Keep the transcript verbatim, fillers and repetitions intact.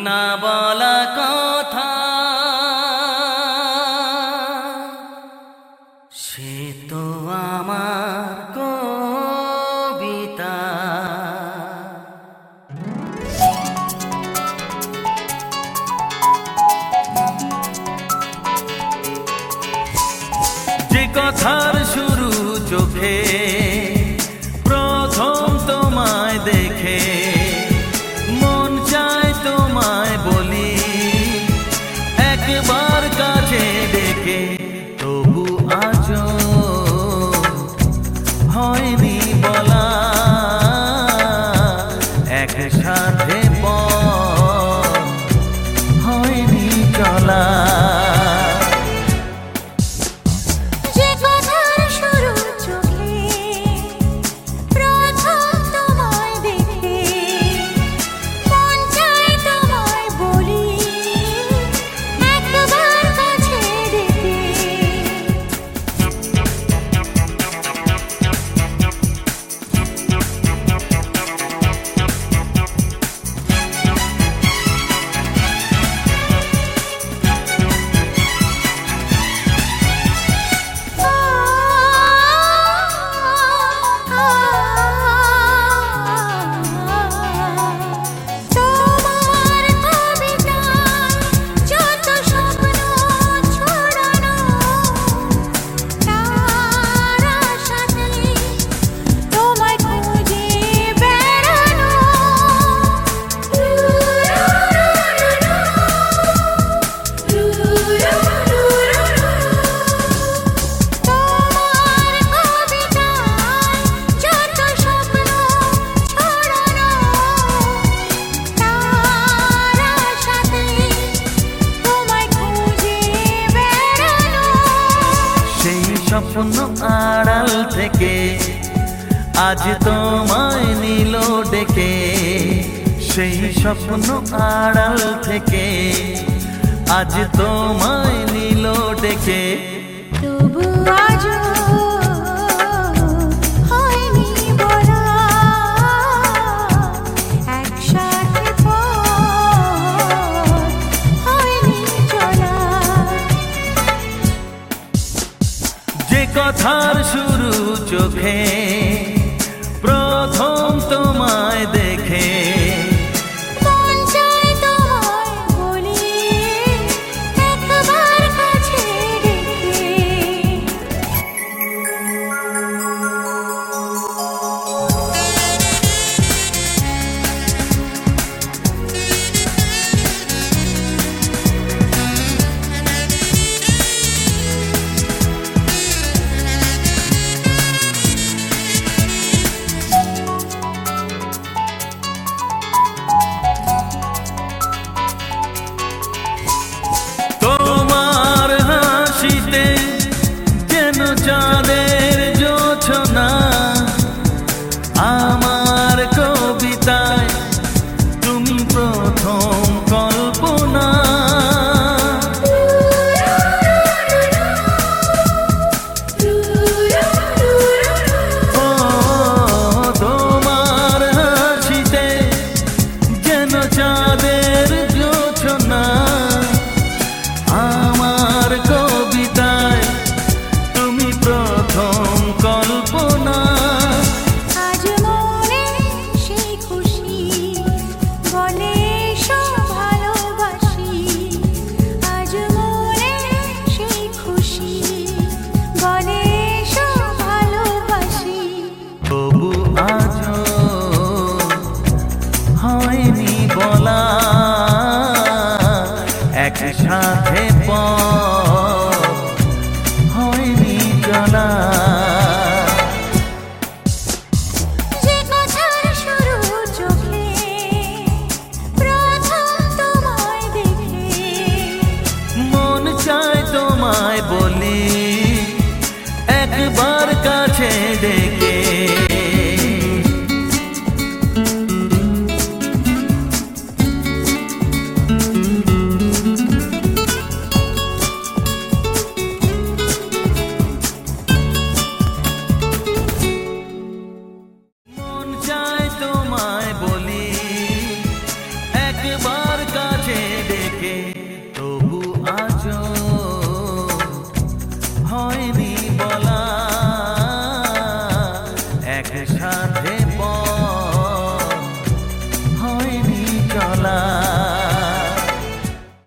না বলা কথা সে তো আমার কবিতা। যে কথার শুরু চোখে প্রথম তোমায় দেখে মন চায় তোমায় বলি একবার কাছে ডেকে, তবু আজও হয়নি বলা একসাথে পথ হয়নি চলা। স্বপ্ন আড়াল থেকে আজ তোমায় নিল ডেকে, সেই স্বপ্ন আড়াল থেকে আজ তোমায় নিল ডেকে, তবু আজও হয়নি বলা একসাথে পথ হয়নি চলা। যে কথার শুরু চোখে প্রথম তোমায় দেখে মন চায় তোমায় বলি একবার কাছে ডেকে, যেন চাঁদের জোছনা আমার কবিতায় তুমি প্রথম কল্পনা। ও তোমার হাসিতে যেন চাঁদের জোছনা আমার কবিতায় তুমি প্রথম কল্পনা। আজ মনে সেই খুশি বলে সব ভালোবাসি, আজ মনে সেই খুশি বলে সব ভালোবাসি, তবু আজও হয়নি বলা একসাথে পথ হয়নি চলা। যে কথার শুরু চোখে প্রথম তোমায় দেখে মন চায় তোমায় বলি একবার কাছে ডেকে,